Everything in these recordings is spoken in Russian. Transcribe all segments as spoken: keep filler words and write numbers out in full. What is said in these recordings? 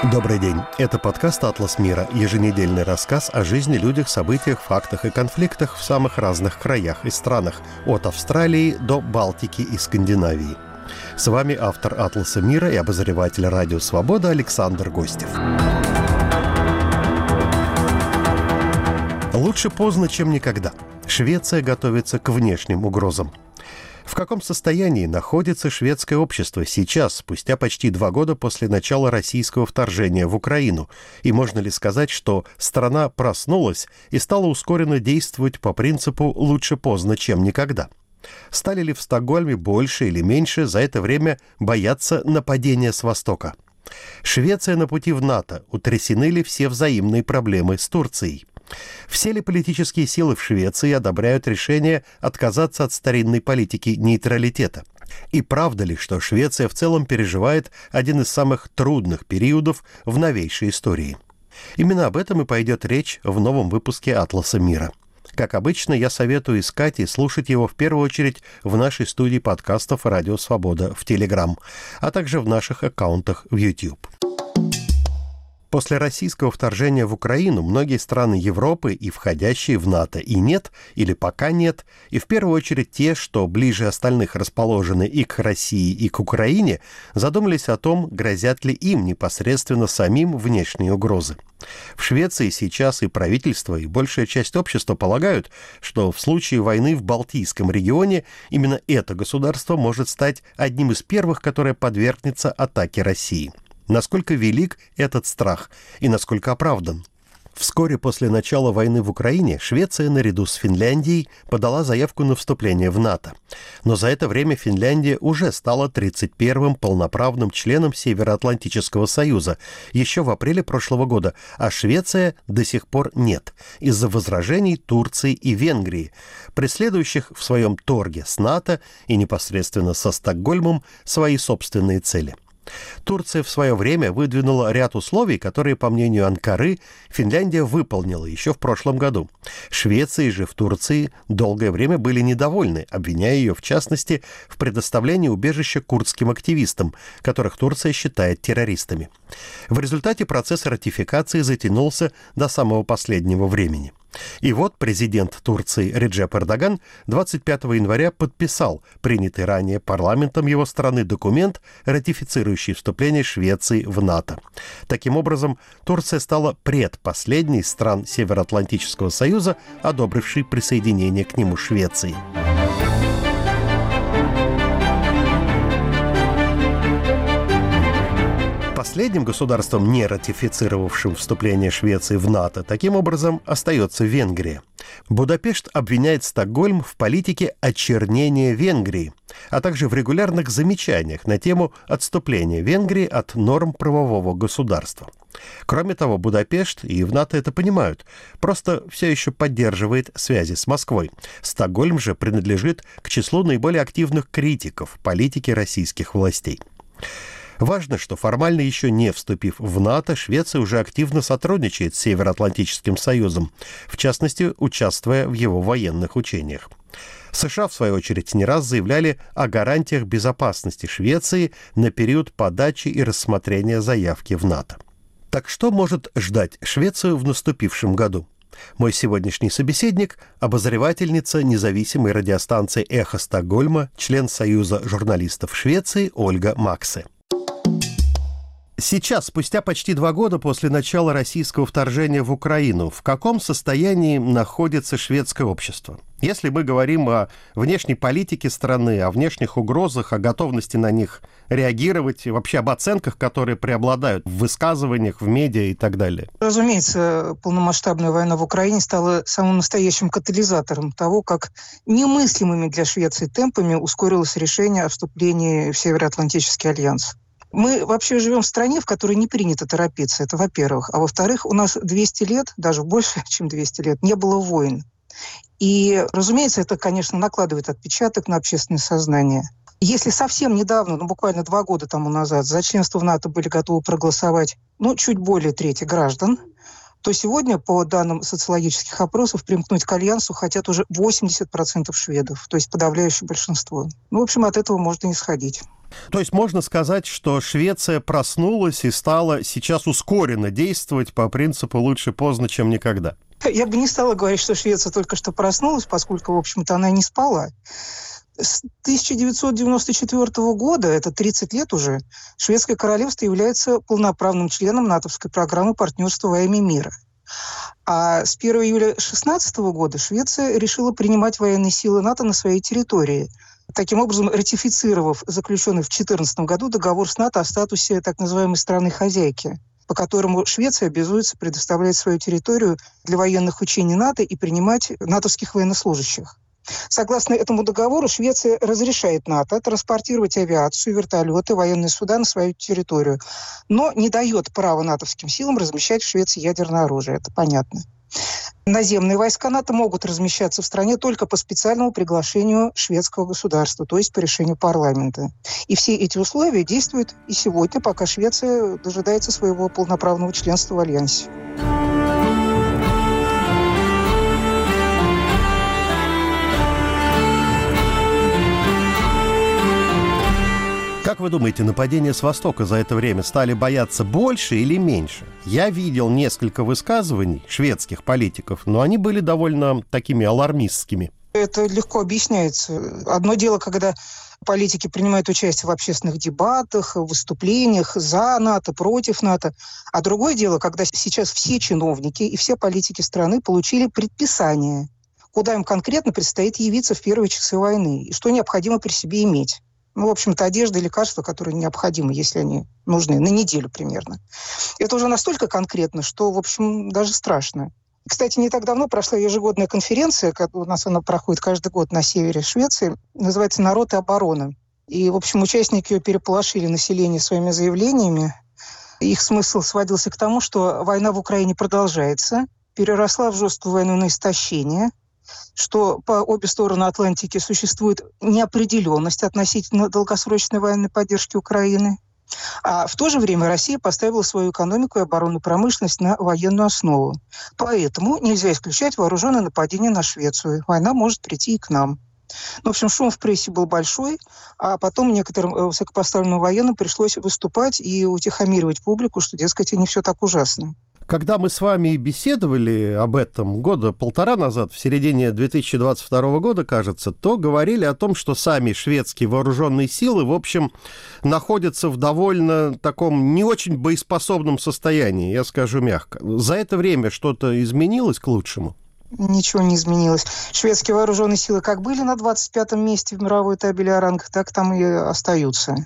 Добрый день. Это подкаст «Атлас мира», еженедельный рассказ о жизни, людях, событиях, фактах и конфликтах в самых разных краях и странах, от Австралии до Балтики и Скандинавии. С вами автор «Атласа мира» и обозреватель «Радио Свобода» Александр Гостев. Лучше поздно, чем никогда. Швеция готовится к внешним угрозам. В каком состоянии находится шведское общество сейчас, спустя почти два года после начала российского вторжения в Украину? И можно ли сказать, что страна проснулась и стала ускоренно действовать по принципу «лучше поздно, чем никогда»? Стали ли в Стокгольме больше или меньше за это время бояться нападения с Востока? Швеция на пути в НАТО. Утрясены ли все взаимные проблемы с Турцией? Все ли политические силы в Швеции одобряют решение отказаться от старинной политики нейтралитета? И правда ли, что Швеция в целом переживает один из самых трудных периодов в новейшей истории? Именно об этом и пойдет речь в новом выпуске «Атласа мира». Как обычно, я советую искать и слушать его в первую очередь в нашей студии подкастов «Радио Свобода» в Telegram, а также в наших аккаунтах в YouTube. После российского вторжения в Украину многие страны Европы, и входящие в НАТО, и нет, или пока нет, и в первую очередь те, что ближе остальных расположены и к России, и к Украине, задумались о том, грозят ли им непосредственно самим внешние угрозы. В Швеции сейчас и правительство, и большая часть общества полагают, что в случае войны в Балтийском регионе именно это государство может стать одним из первых, которое подвергнется атаке России. Насколько велик этот страх и насколько оправдан? Вскоре после начала войны в Украине Швеция наряду с Финляндией подала заявку на вступление в НАТО. Но за это время Финляндия уже стала тридцать первым полноправным членом Североатлантического союза еще в апреле прошлого года, а Швеция до сих пор нет, из-за возражений Турции и Венгрии, преследующих в своем торге с НАТО и непосредственно со Стокгольмом свои собственные цели. Турция в свое время выдвинула ряд условий, которые, по мнению Анкары, Финляндия выполнила еще в прошлом году. Швеции же в Турции долгое время были недовольны, обвиняя ее, в частности, в предоставлении убежища курдским активистам, которых Турция считает террористами. В результате процесс ратификации затянулся до самого последнего времени. И вот президент Турции Реджеп Эрдоган двадцать пятого января подписал принятый ранее парламентом его страны документ, ратифицирующий вступление Швеции в НАТО. Таким образом, Турция стала предпоследней из стран Североатлантического союза, одобрившей присоединение к нему Швеции. Последним государством, не ратифицировавшим вступление Швеции в НАТО, таким образом остается Венгрия. Будапешт обвиняет Стокгольм в политике очернения Венгрии, а также в регулярных замечаниях на тему отступления Венгрии от норм правового государства. Кроме того, Будапешт и в НАТО это понимают, просто все еще поддерживает связи с Москвой. Стокгольм же принадлежит к числу наиболее активных критиков политики российских властей. Важно, что формально еще не вступив в НАТО, Швеция уже активно сотрудничает с Североатлантическим союзом, в частности, участвуя в его военных учениях. США, в свою очередь, не раз заявляли о гарантиях безопасности Швеции на период подачи и рассмотрения заявки в НАТО. Так что может ждать Швецию в наступившем году? Мой сегодняшний собеседник – обозревательница независимой радиостанции «Эхо Стокгольма», член Союза журналистов Швеции Ольга Максе. Сейчас, спустя почти два года после начала российского вторжения в Украину, в каком состоянии находится шведское общество? Если мы говорим о внешней политике страны, о внешних угрозах, о готовности на них реагировать, вообще об оценках, которые преобладают в высказываниях, в медиа и так далее. Разумеется, полномасштабная война в Украине стала самым настоящим катализатором того, как немыслимыми для Швеции темпами ускорилось решение о вступлении в Североатлантический альянс. Мы вообще живем в стране, в которой не принято торопиться, это во-первых. А во-вторых, у нас двести лет, даже больше, чем двести лет, не было войн. И, разумеется, это, конечно, накладывает отпечаток на общественное сознание. Если совсем недавно, ну буквально два года тому назад, за членство в НАТО были готовы проголосовать, ну, чуть более трети граждан, то сегодня, по данным социологических опросов, примкнуть к альянсу хотят уже восемьдесят процентов шведов, то есть подавляющее большинство. Ну, в общем, от этого можно исходить. То есть можно сказать, что Швеция проснулась и стала сейчас ускоренно действовать по принципу «лучше поздно, чем никогда». Я бы не стала говорить, что Швеция только что проснулась, поскольку, в общем-то, она не спала. С тысяча девятьсот девяносто четвёртого года, это тридцать лет уже, Шведское королевство является полноправным членом натовской программы партнерства во имя мира. А с первого июля две тысячи шестнадцатого года Швеция решила принимать военные силы НАТО на своей территории, таким образом ратифицировав заключенный в две тысячи четырнадцатом году договор с НАТО о статусе так называемой страны-хозяйки, по которому Швеция обязуется предоставлять свою территорию для военных учений НАТО и принимать натовских военнослужащих. Согласно этому договору, Швеция разрешает НАТО транспортировать авиацию, вертолеты, военные суда на свою территорию, но не дает права натовским силам размещать в Швеции ядерное оружие. Это понятно. Наземные войска НАТО могут размещаться в стране только по специальному приглашению шведского государства, то есть по решению парламента. И все эти условия действуют и сегодня, пока Швеция дожидается своего полноправного членства в Альянсе. Как вы думаете, нападения с Востока за это время стали бояться больше или меньше? Я видел несколько высказываний шведских политиков, но они были довольно такими алармистскими. Это легко объясняется. Одно дело, когда политики принимают участие в общественных дебатах, выступлениях за НАТО, против НАТО. А другое дело, когда сейчас все чиновники и все политики страны получили предписание, куда им конкретно предстоит явиться в первые часы войны и что необходимо при себе иметь. Ну, в общем-то, одежда и лекарства, которые необходимы, если они нужны, на неделю примерно. Это уже настолько конкретно, что, в общем, даже страшно. Кстати, не так давно прошла ежегодная конференция, у нас она проходит каждый год на севере Швеции, называется «Народ и оборона». И, в общем, участники ее переполошили население своими заявлениями. Их смысл сводился к тому, что война в Украине продолжается, переросла в жесткую войну на истощение, что по обе стороны Атлантики существует неопределенность относительно долгосрочной военной поддержки Украины. А в то же время Россия поставила свою экономику и оборонную промышленность на военную основу. Поэтому нельзя исключать вооруженное нападение на Швецию. Война может прийти и к нам. В общем, шум в прессе был большой, а потом некоторым высокопоставленным военным пришлось выступать и утихомиривать публику, что, дескать, не все так ужасно. Когда мы с вами беседовали об этом года полтора назад, в середине две тысячи двадцать второго года, кажется, то говорили о том, что сами шведские вооруженные силы, в общем, находятся в довольно таком не очень боеспособном состоянии, я скажу мягко. За это время что-то изменилось к лучшему? Ничего не изменилось. Шведские вооруженные силы как были на двадцать пятом месте в мировой табели о рангах, так там и остаются.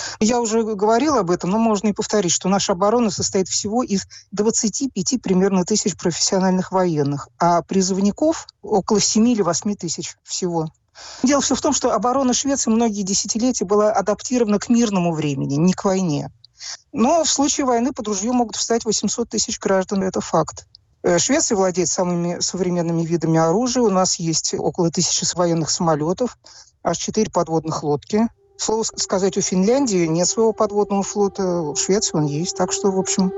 Я уже говорила об этом, но можно и повторить, что наша оборона состоит всего из двадцати пяти примерно тысяч профессиональных военных, а призывников около семи или восьми тысяч всего. Дело все в том, что оборона Швеции многие десятилетия была адаптирована к мирному времени, не к войне. Но в случае войны под ружье могут встать восемьсот тысяч граждан, это факт. Швеция владеет самыми современными видами оружия. У нас есть около тысячи военных самолетов, аж четыре подводных лодки. Слово сказать, у Финляндии нет своего подводного флота, в Швеции он есть. Так что, в общем...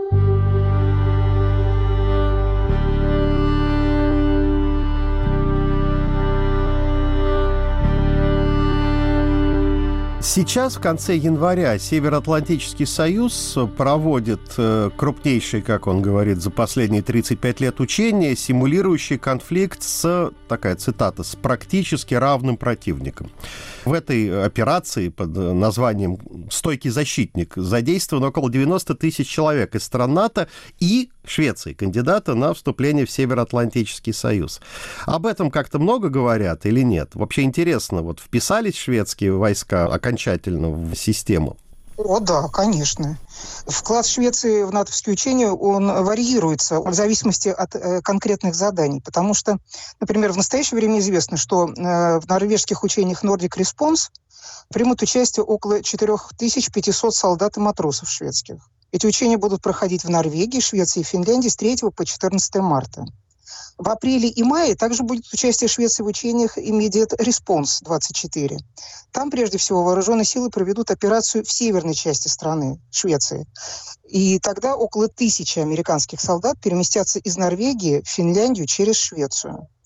Сейчас, в конце января, Североатлантический союз проводит крупнейший, как он говорит, за последние тридцать пять лет учения, симулирующий конфликт с, такая цитата, с практически равным противником. В этой операции под названием «Стойкий защитник» задействовано около девяносто тысяч человек из стран НАТО и Швеции, кандидата на вступление в Североатлантический союз. Об этом как-то много говорят или нет? Вообще интересно, вот вписались шведские войска окончательно в систему? О, да, конечно. Вклад Швеции в натовские учения, он варьируется в зависимости от э, конкретных заданий, потому что, например, в настоящее время известно, что э, в норвежских учениях Nordic Response примут участие около четыре тысячи пятьсот солдат и матросов шведских. Эти учения будут проходить в Норвегии, Швеции и Финляндии с третьего по четырнадцатое марта. В апреле и мае также будет участие Швеции в учениях Immediate Response двадцать четыре. Там, прежде всего, вооруженные силы проведут операцию в северной части страны, Швеции. И тогда около тысячи американских солдат переместятся из Норвегии в Финляндию через Швецию.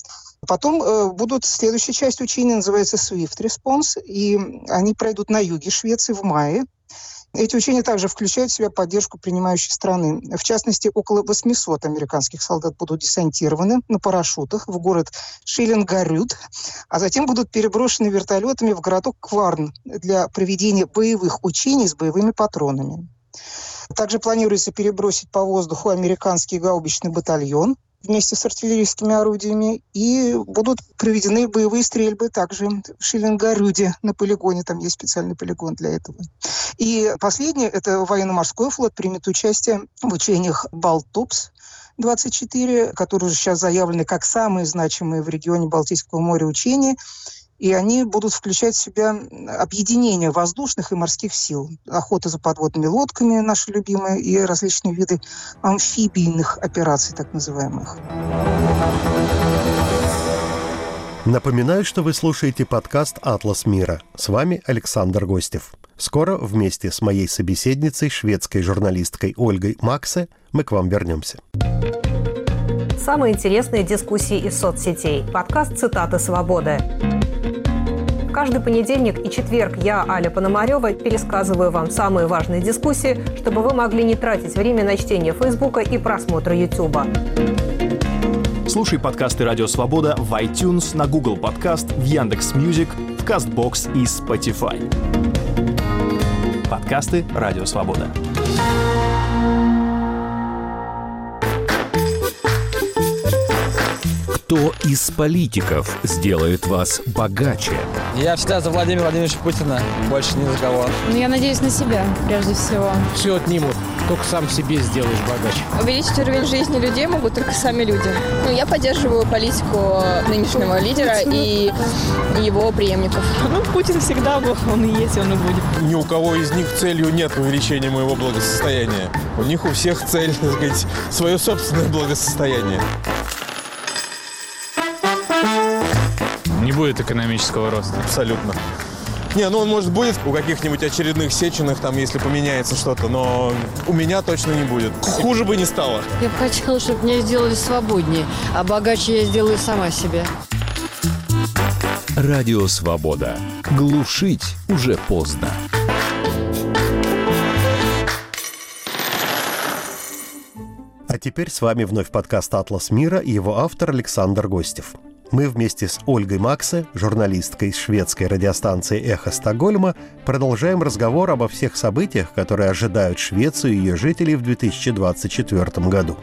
Потом э, будут следующая часть учения, называется Swift Response, и они пройдут на юге Швеции в мае. Эти учения также включают в себя поддержку принимающей страны. В частности, около восемьсот американских солдат будут десантированы на парашютах в город Шиллингарюд, а затем будут переброшены вертолетами в городок Кварн для проведения боевых учений с боевыми патронами. Также планируется перебросить по воздуху американский гаубичный батальон вместе с артиллерийскими орудиями, и будут проведены боевые стрельбы также в Шиллингарюде на полигоне, там есть специальный полигон для этого. И последнее, это военно-морской флот примет участие в учениях Балтопс двадцать четыре, которые уже сейчас заявлены как самые значимые в регионе Балтийского моря учения, и они будут включать в себя объединение воздушных и морских сил. Охота за подводными лодками, наши любимые, и различные виды амфибийных операций, так называемых. Напоминаю, что вы слушаете подкаст «Атлас мира». С вами Александр Гостев. Скоро вместе с моей собеседницей, шведской журналисткой Ольгой Максе, мы к вам вернемся. Самые интересные дискуссии из соцсетей. Подкаст «Цитаты свободы». Каждый понедельник и четверг я, Аля Пономарева, пересказываю вам самые важные дискуссии, чтобы вы могли не тратить время на чтение Фейсбука и просмотр Ютуба. Слушай подкасты «Радио Свобода» в iTunes, на Google Подкаст, в Яндекс.Мьюзик, в Кастбокс и Spotify. Подкасты «Радио Свобода». Кто из политиков сделает вас богаче? Я всегда за Владимира Владимировича Путина, больше ни за кого. Ну, я надеюсь на себя, прежде всего. Все отнимут, только сам себе сделаешь богаче. Увеличить уровень жизни людей могут только сами люди. Ну, я поддерживаю политику нынешнего лидера и его преемников. Ну, Путин всегда был, он и есть, он и будет. Ни у кого из них целью нет увеличения моего благосостояния. У них у всех цель, так сказать, свое собственное благосостояние. Не будет экономического роста. Абсолютно. Не, ну он, может, будет у каких-нибудь очередных Сеченых, там, если поменяется что-то, но у меня точно не будет. Хуже бы не стало. Я бы хотела, чтобы меня сделали свободнее, а богаче я сделаю сама себе. Радио Свобода. Глушить уже поздно. А теперь с вами вновь подкаст «Атлас мира» и его автор Александр Гостев. Мы вместе с Ольгой Максе, журналисткой из шведской радиостанции «Эхо Стокгольма», продолжаем разговор обо всех событиях, которые ожидают Швецию и ее жителей в две тысячи двадцать четвёртом году.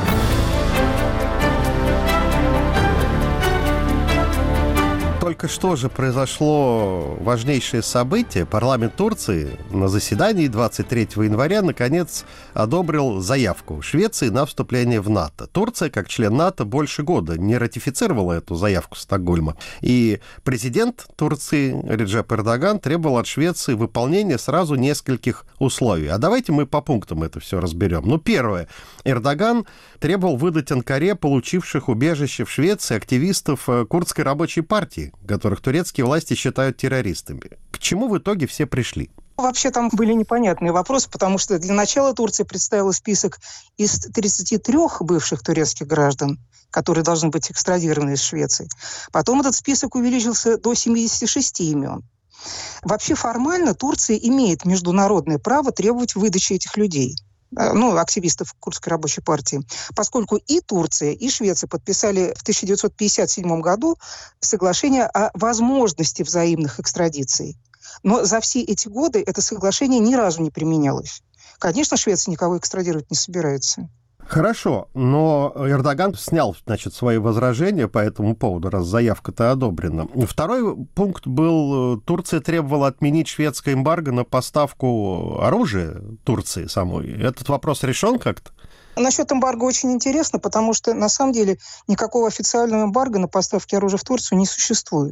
Только что же произошло важнейшее событие. Парламент Турции на заседании двадцать третьего января наконец одобрил заявку Швеции на вступление в НАТО. Турция, как член НАТО, больше года не ратифицировала эту заявку Стокгольма. И президент Турции Реджеп Эрдоган требовал от Швеции выполнения сразу нескольких условий. А давайте мы по пунктам это все разберем. Ну, первое. Эрдоган требовал выдать Анкаре получивших убежище в Швеции активистов курдской рабочей партии, которых турецкие власти считают террористами. К чему в итоге все пришли? Вообще там были непонятные вопросы, потому что для начала Турция представила список из тридцати трёх бывших турецких граждан, которые должны быть экстрадированы из Швеции. Потом этот список увеличился до семидесяти шести имен. Вообще формально Турция имеет международное право требовать выдачи этих людей. Ну, активистов Курдской рабочей партии, поскольку и Турция, и Швеция подписали в тысяча девятьсот пятьдесят седьмом году соглашение о возможности взаимных экстрадиций. Но за все эти годы это соглашение ни разу не применялось. Конечно, Швеция никого экстрадировать не собирается. Хорошо, но Эрдоган снял, значит, свои возражения по этому поводу, раз заявка-то одобрена. Второй пункт был, Турция требовала отменить шведское эмбарго на поставку оружия Турции самой. Этот вопрос решен как-то? Насчет эмбарго очень интересно, потому что, на самом деле, никакого официального эмбарго на поставки оружия в Турцию не существует.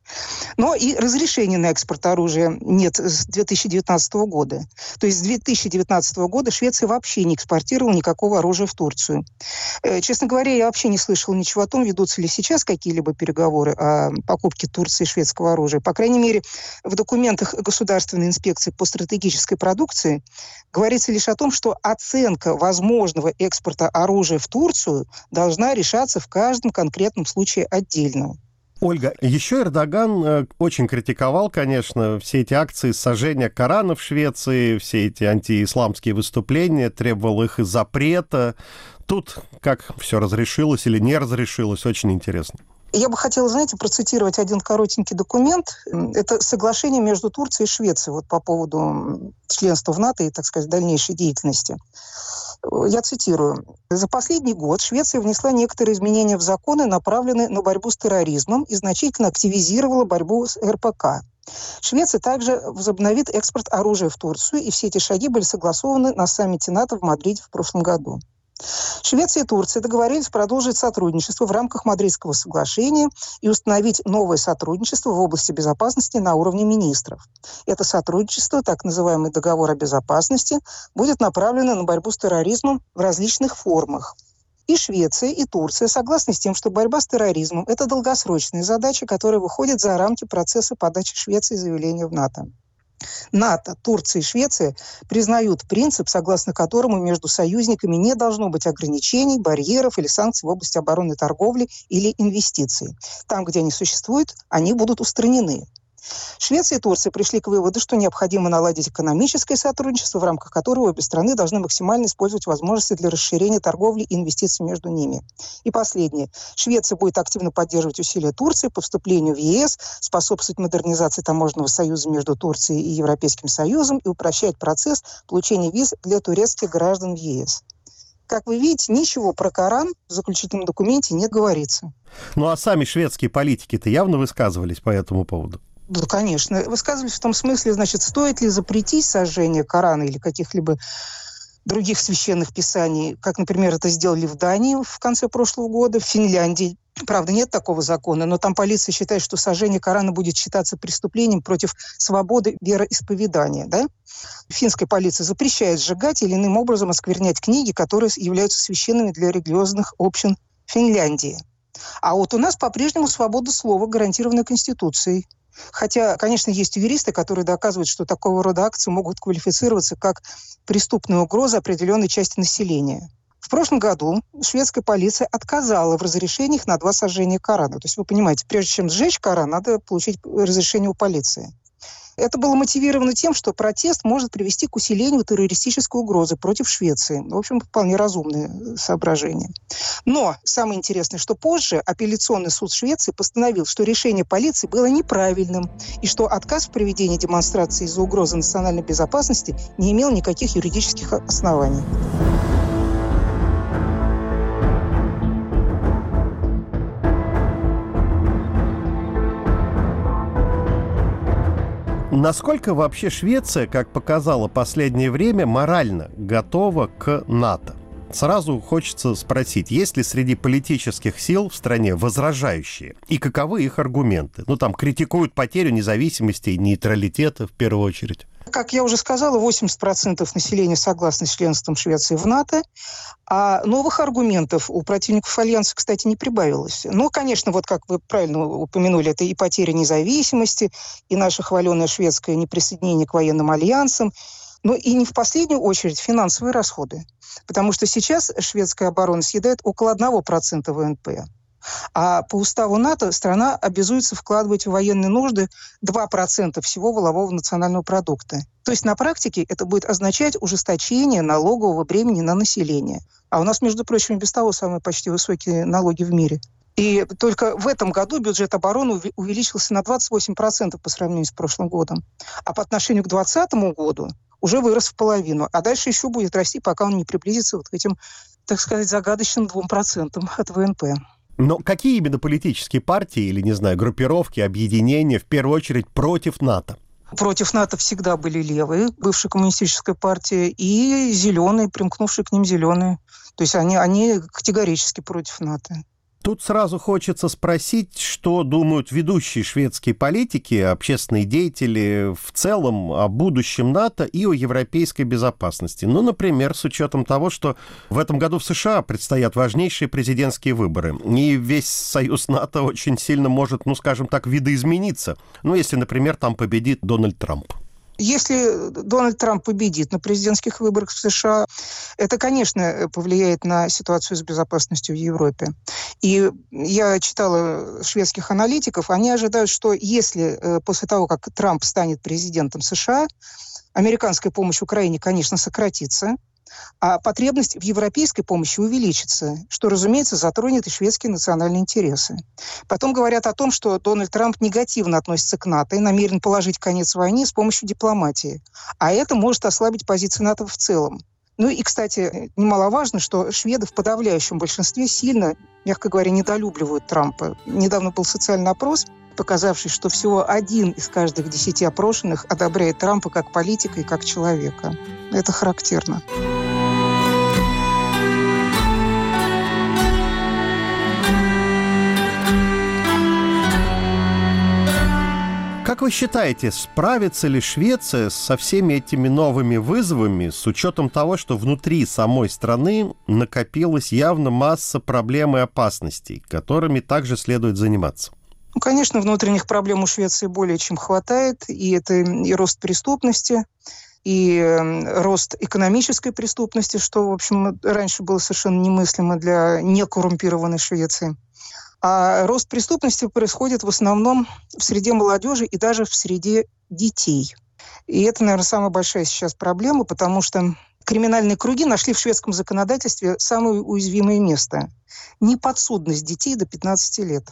Но и разрешения на экспорт оружия нет с две тысячи девятнадцатого года. То есть с две тысячи девятнадцатого года Швеция вообще не экспортировала никакого оружия в Турцию. Честно говоря, я вообще не слышала ничего о том, ведутся ли сейчас какие-либо переговоры о покупке Турции шведского оружия. По крайней мере, в документах Государственной инспекции по стратегической продукции говорится лишь о том, что оценка возможного экспорта оружия в Турцию должна решаться в каждом конкретном случае отдельно. Ольга, еще Эрдоган э, очень критиковал, конечно, все эти акции сожжения Корана в Швеции, все эти антиисламские выступления, требовал их запрета. Тут как все разрешилось или не разрешилось, очень интересно. Я бы хотела, знаете, процитировать один коротенький документ. Это соглашение между Турцией и Швецией вот по поводу членства в НАТО и, так сказать, дальнейшей деятельности. Я цитирую. «За последний год Швеция внесла некоторые изменения в законы, направленные на борьбу с терроризмом, и значительно активизировала борьбу с эр пэ ка. Швеция также возобновит экспорт оружия в Турцию, и все эти шаги были согласованы на саммите НАТО в Мадриде в прошлом году. Швеция и Турция договорились продолжить сотрудничество в рамках Мадридского соглашения и установить новое сотрудничество в области безопасности на уровне министров. Это сотрудничество, так называемый договор о безопасности, будет направлено на борьбу с терроризмом в различных формах. И Швеция, и Турция согласны с тем, что борьба с терроризмом – это долгосрочная задача, которая выходит за рамки процесса подачи Швеции заявления в НАТО. НАТО, Турция и Швеция признают принцип, согласно которому между союзниками не должно быть ограничений, барьеров или санкций в области обороны, торговли или инвестиций. Там, где они существуют, они будут устранены. Швеция и Турция пришли к выводу, что необходимо наладить экономическое сотрудничество, в рамках которого обе страны должны максимально использовать возможности для расширения торговли и инвестиций между ними. И последнее. Швеция будет активно поддерживать усилия Турции по вступлению в е эс, способствовать модернизации таможенного союза между Турцией и Европейским Союзом и упрощать процесс получения виз для турецких граждан в е эс. Как вы видите, ничего про Коран в заключительном документе не говорится. Ну а сами шведские политики-то явно высказывались по этому поводу? Да, конечно. Высказывались в том смысле, значит, стоит ли запретить сожжение Корана или каких-либо других священных писаний, как, например, это сделали в Дании в конце прошлого года, в Финляндии. Правда, нет такого закона, но там полиция считает, что сожжение Корана будет считаться преступлением против свободы вероисповедания. Да? Финская полиция запрещает сжигать или иным образом осквернять книги, которые являются священными для религиозных общин Финляндии. А вот у нас по-прежнему свобода слова, гарантированная Конституцией. Хотя, конечно, есть юристы, которые доказывают, что такого рода акции могут квалифицироваться как преступная угроза определенной части населения. В прошлом году шведская полиция отказала в разрешениях на два сожжения Корана. То есть, вы понимаете, прежде чем сжечь Коран, надо получить разрешение у полиции. Это было мотивировано тем, что протест может привести к усилению террористической угрозы против Швеции. В общем, вполне разумные соображения. Но самое интересное, что позже апелляционный суд Швеции постановил, что решение полиции было неправильным и что отказ в проведении демонстрации из-за угрозы национальной безопасности не имел никаких юридических оснований. Насколько вообще Швеция, как показало последнее время, морально готова к НАТО? Сразу хочется спросить, есть ли среди политических сил в стране возражающие? И каковы их аргументы? Ну, там критикуют потерю независимости и нейтралитета в первую очередь. Как я уже сказала, восемьдесят процентов населения согласны с членством Швеции в НАТО, а новых аргументов у противников Альянса, кстати, не прибавилось. Ну, конечно, вот как вы правильно упомянули, это и потеря независимости, и наше хваленое шведское неприсоединение к военным альянсам, но и не в последнюю очередь финансовые расходы. Потому что сейчас шведская оборона съедает около одного процента вэ эн пэ. А по уставу НАТО страна обязуется вкладывать в военные нужды два процента всего валового национального продукта. То есть на практике это будет означать ужесточение налогового бремени на население. А у нас, между прочим, без того самые почти высокие налоги в мире. И только в этом году бюджет обороны увеличился на двадцать восемь процентов по сравнению с прошлым годом. А по отношению к двадцатому году уже вырос в половину. А дальше еще будет расти, пока он не приблизится вот к этим, так сказать, загадочным двум процентам от вэ эн пэ. Но какие именно политические партии или, не знаю, группировки, объединения в первую очередь против НАТО? Против НАТО всегда были левые, бывшая коммунистическая партия, и зеленые, примкнувшие к ним зеленые. То есть они, они категорически против НАТО. Тут сразу хочется спросить, что думают ведущие шведские политики, общественные деятели в целом о будущем НАТО и о европейской безопасности. Ну, например, с учетом того, что в этом году в США предстоят важнейшие президентские выборы, и весь союз НАТО очень сильно может, ну, скажем так, видоизмениться. Ну, если, например, там победит Дональд Трамп. Если Дональд Трамп победит на президентских выборах в США, это, конечно, повлияет на ситуацию с безопасностью в Европе. И я читала шведских аналитиков, они ожидают, что если после того, как Трамп станет президентом США, американская помощь Украине, конечно, сократится, а потребность в европейской помощи увеличится, что, разумеется, затронет и шведские национальные интересы. Потом говорят о том, что Дональд Трамп негативно относится к НАТО и намерен положить конец войне с помощью дипломатии. А это может ослабить позиции НАТО в целом. Ну и, кстати, немаловажно, что шведы в подавляющем большинстве сильно, мягко говоря, недолюбливают Трампа. Недавно был социальный опрос, показавший, что всего один из каждых десяти опрошенных одобряет Трампа как политика и как человека. Это характерно. Как вы считаете, справится ли Швеция со всеми этими новыми вызовами с учетом того, что внутри самой страны накопилась явно масса проблем и опасностей, которыми также следует заниматься? Ну, конечно, внутренних проблем у Швеции более чем хватает. И это и рост преступности, и рост экономической преступности, что, в общем, раньше было совершенно немыслимо для некоррумпированной Швеции. А рост преступности происходит в основном в среде молодежи и даже в среде детей. И это, наверное, самая большая сейчас проблема, потому что криминальные круги нашли в шведском законодательстве самое уязвимое место – неподсудность детей до пятнадцати лет.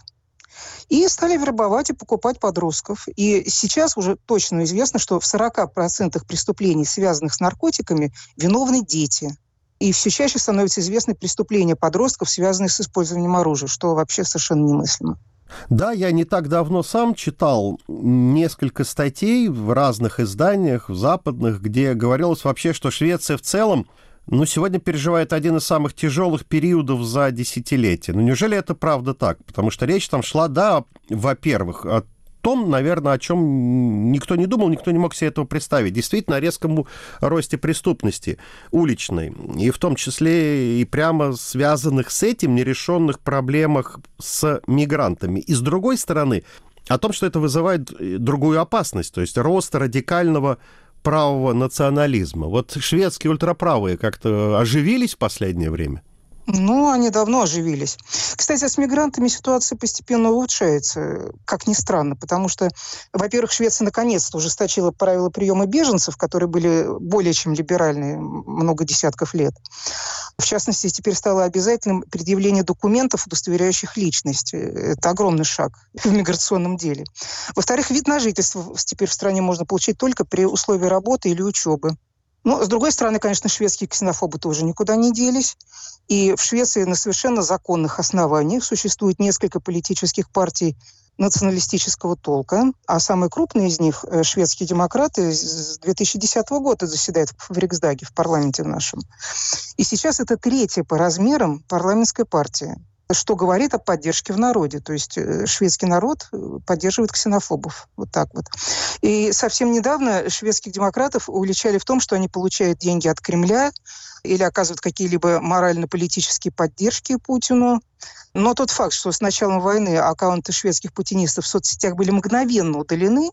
И стали вербовать и покупать подростков. И сейчас уже точно известно, что в сорока процентах преступлений, связанных с наркотиками, виновны дети. И все чаще становятся известны преступления подростков, связанные с использованием оружия, что вообще совершенно немыслимо. Да, я не так давно сам читал несколько статей в разных изданиях, в западных, где говорилось вообще, что Швеция в целом, ну, сегодня переживает один из самых тяжелых периодов за десятилетие. Но неужели это правда так? Потому что речь там шла, да, во-первых, о том, наверное, о чем никто не думал, никто не мог себе этого представить. Действительно, о резком росте преступности уличной, и в том числе и прямо связанных с этим нерешенных проблемах с мигрантами. И с другой стороны, о том, что это вызывает другую опасность, то есть рост радикального правого национализма. Вот шведские ультраправые как-то оживились в последнее время? Ну, они давно оживились. Кстати, с мигрантами ситуация постепенно улучшается, как ни странно, потому что, во-первых, Швеция наконец-то ужесточила правила приема беженцев, которые были более чем либеральные много десятков лет. В частности, теперь стало обязательным предъявление документов, удостоверяющих личность. Это огромный шаг в миграционном деле. Во-вторых, вид на жительство теперь в стране можно получить только при условии работы или учебы. Но, с другой стороны, конечно, шведские ксенофобы тоже никуда не делись. И в Швеции на совершенно законных основаниях существует несколько политических партий националистического толка. А самые крупные из них, шведские демократы, с две тысячи десятого года заседают в Риксдаге, в парламенте нашем. И сейчас это третья по размерам парламентская партия, что говорит о поддержке в народе. То есть шведский народ поддерживает ксенофобов. Вот так вот. И совсем недавно шведских демократов уличали в том, что они получают деньги от Кремля или оказывают какие-либо морально-политические поддержки Путину. Но тот факт, что с началом войны аккаунты шведских путинистов в соцсетях были мгновенно удалены,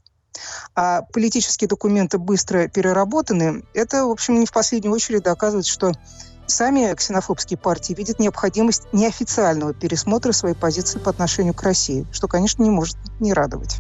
а политические документы быстро переработаны, это, в общем, не в последнюю очередь доказывает, что сами ксенофобские партии видят необходимость неофициального пересмотра своей позиции по отношению к России, что, конечно, не может не радовать.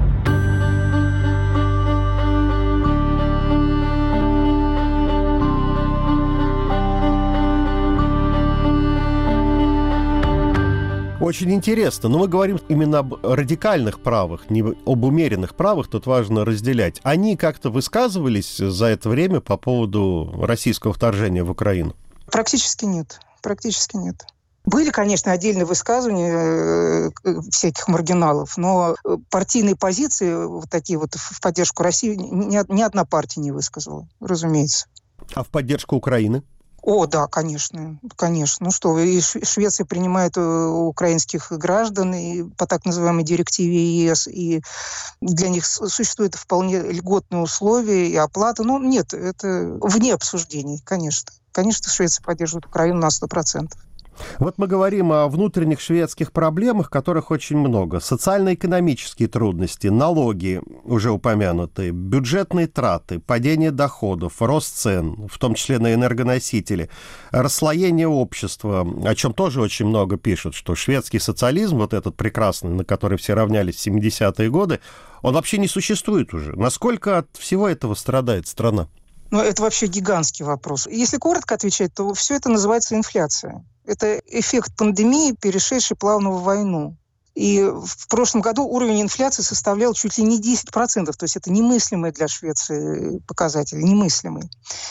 Очень интересно, но мы говорим именно об радикальных правых, не об умеренных правых, тут важно разделять. Они как-то высказывались за это время по поводу российского вторжения в Украину? Практически нет. Практически нет. Были, конечно, отдельные высказывания э, всяких маргиналов, но партийные позиции, вот такие вот в поддержку России, ни, ни одна партия не высказала, разумеется. А в поддержку Украины? О, да, конечно, конечно. Ну что, и Швеция принимает украинских граждан и по так называемой директиве ЕС, и для них существуют вполне льготные условия и оплата. Ну, нет, это вне обсуждений, конечно. Конечно, Швеция поддерживает Украину на сто процентов. Вот мы говорим о внутренних шведских проблемах, которых очень много. Социально-экономические трудности, налоги, уже упомянутые, бюджетные траты, падение доходов, рост цен, в том числе на энергоносители, расслоение общества, о чем тоже очень много пишут, что шведский социализм, вот этот прекрасный, на который все равнялись в семидесятые годы, он вообще не существует уже. Насколько от всего этого страдает страна? Ну, это вообще гигантский вопрос. Если коротко отвечать, то все это называется инфляция. Это эффект пандемии, перешедший плавно в войну. И в прошлом году уровень инфляции составлял чуть ли не десять процентов. То есть это немыслимый для Швеции показатель, немыслимый.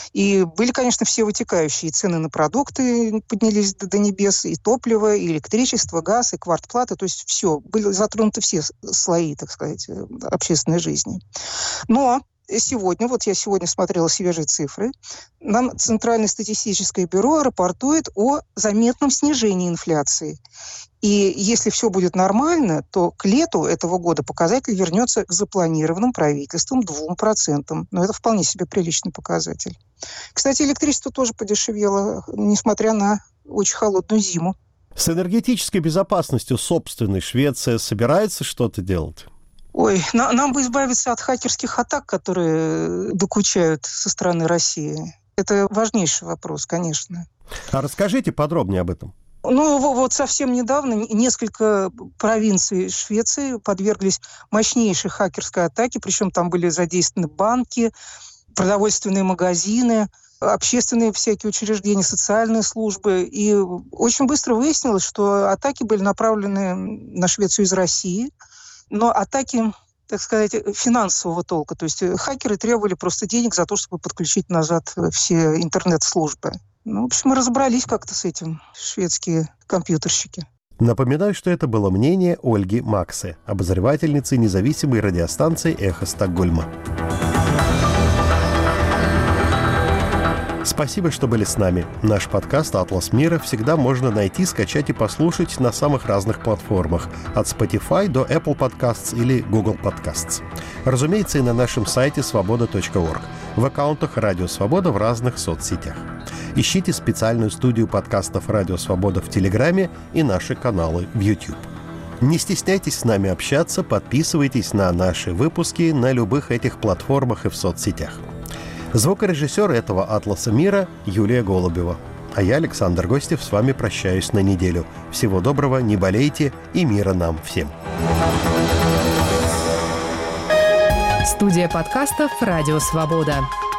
И были, конечно, все вытекающие. Цены на продукты поднялись до небес, и топливо, и электричество, газ, и квартплата. То есть все. Были затронуты все слои, так сказать, общественной жизни. Но сегодня, вот я сегодня смотрела свежие цифры, нам Центральное статистическое бюро рапортует о заметном снижении инфляции. И если все будет нормально, то к лету этого года показатель вернется к запланированным правительством двум процентам. Но это вполне себе приличный показатель. Кстати, электричество тоже подешевело, несмотря на очень холодную зиму. С энергетической безопасностью собственной Швеция собирается что-то делать? Ой, на, нам бы избавиться от хакерских атак, которые докучают со стороны России. Это важнейший вопрос, конечно. А расскажите подробнее об этом. Ну, вот совсем недавно несколько провинций Швеции подверглись мощнейшей хакерской атаке, причем там были задействованы банки, продовольственные магазины, общественные всякие учреждения, социальные службы. И очень быстро выяснилось, что атаки были направлены на Швецию из России, но атаки, так сказать, финансового толка. То есть хакеры требовали просто денег за то, чтобы подключить назад все интернет-службы. Ну, в общем, мы разобрались как-то с этим, шведские компьютерщики. Напоминаю, что это было мнение Ольги Максе, обозревательницы независимой радиостанции «Эхо Стокгольма». Спасибо, что были с нами. Наш подкаст «Атлас мира» всегда можно найти, скачать и послушать на самых разных платформах. От Spotify до Apple Podcasts или Google Podcasts. Разумеется, и на нашем сайте свобода точка орг, в аккаунтах «Радио Свобода» в разных соцсетях. Ищите специальную студию подкастов «Радио Свобода» в Телеграме и наши каналы в YouTube. Не стесняйтесь с нами общаться, подписывайтесь на наши выпуски на любых этих платформах и в соцсетях. Звукорежиссер этого «Атласа мира» Юлия Голубева. А я, Александр Гостев, с вами прощаюсь на неделю. Всего доброго, не болейте и мира нам всем. Студия подкастов «Радио Свобода».